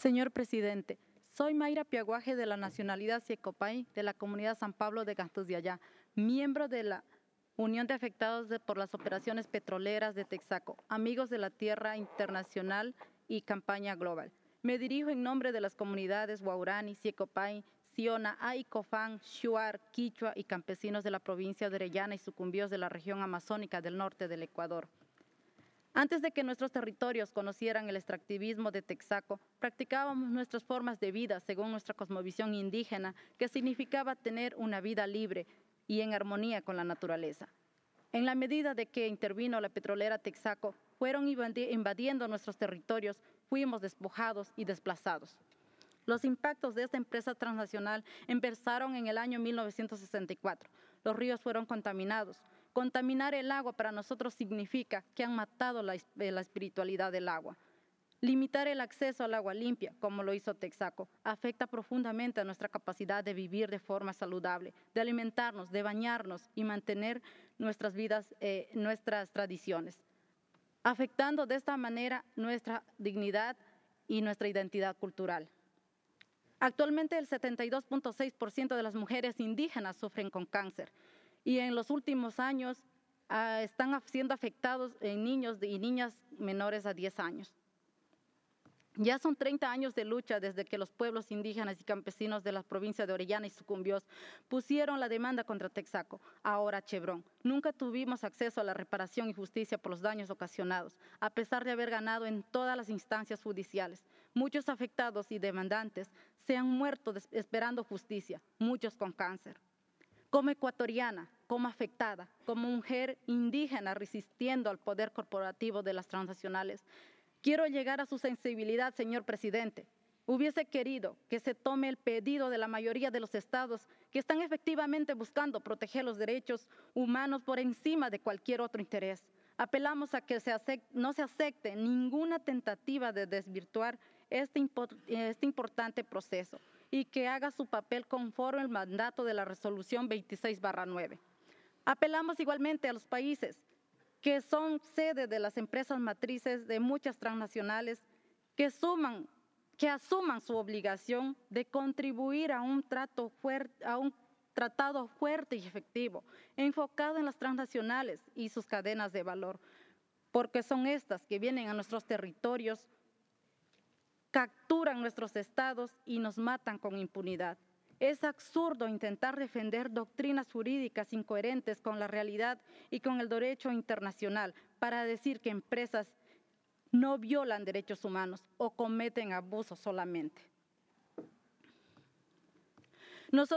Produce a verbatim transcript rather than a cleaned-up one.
Señor presidente, soy Mayra Piaguaje de la nacionalidad Siecopay de la comunidad San Pablo de Gantuzdiallá, miembro de la Unión de Afectados de- por las Operaciones Petroleras de Texaco, Amigos de la Tierra Internacional y Campaña Global. Me dirijo en nombre de las comunidades Huaurani, Siecopay, Siona, Aicofán, Shuar, Quichua y campesinos de la provincia de Orellana y Sucumbíos de la región amazónica del norte del Ecuador. Antes de que nuestros territorios conocieran el extractivismo de Texaco, practicábamos nuestras formas de vida según nuestra cosmovisión indígena, que significaba tener una vida libre y en armonía con la naturaleza. En la medida de que intervino la petrolera Texaco, fueron invadiendo nuestros territorios, fuimos despojados y desplazados. Los impactos de esta empresa transnacional empezaron en el año mil novecientos sesenta y cuatro. Los ríos fueron contaminados. Contaminar el agua para nosotros significa que han matado la, la espiritualidad del agua. Limitar el acceso al agua limpia, como lo hizo Texaco, afecta profundamente a nuestra capacidad de vivir de forma saludable, de alimentarnos, de bañarnos y mantener nuestras vidas, eh, nuestras tradiciones, afectando de esta manera nuestra dignidad y nuestra identidad cultural. Actualmente el setenta y dos punto seis por ciento de las mujeres indígenas sufren con cáncer y en los últimos años uh, están siendo afectados en niños y niñas menores a diez años. Ya son treinta años de lucha desde que los pueblos indígenas y campesinos de las provincias de Orellana y Sucumbíos pusieron la demanda contra Texaco, ahora Chevron. Nunca tuvimos acceso a la reparación y justicia por los daños ocasionados, a pesar de haber ganado en todas las instancias judiciales. Muchos afectados y demandantes se han muerto esperando justicia, muchos con cáncer. Como ecuatoriana, como afectada, como mujer indígena resistiendo al poder corporativo de las transnacionales, quiero llegar a su sensibilidad, señor presidente. Hubiese querido que se tome el pedido de la mayoría de los estados que están efectivamente buscando proteger los derechos humanos por encima de cualquier otro interés. Apelamos a que se acepte, no se acepte ninguna tentativa de desvirtuar este, import, este importante proceso y que haga su papel conforme al mandato de la resolución veintiséis barra nueve. Apelamos igualmente a los países que son sede de las empresas matrices de muchas transnacionales, que, suman, que asuman su obligación de contribuir a un, trato fuerte, a un tratado fuerte y efectivo, enfocado en las transnacionales y sus cadenas de valor, porque son estas que vienen a nuestros territorios, capturan nuestros estados y nos matan con impunidad. Es absurdo intentar defender doctrinas jurídicas incoherentes con la realidad y con el derecho internacional para decir que empresas no violan derechos humanos o cometen abusos solamente. Nosotros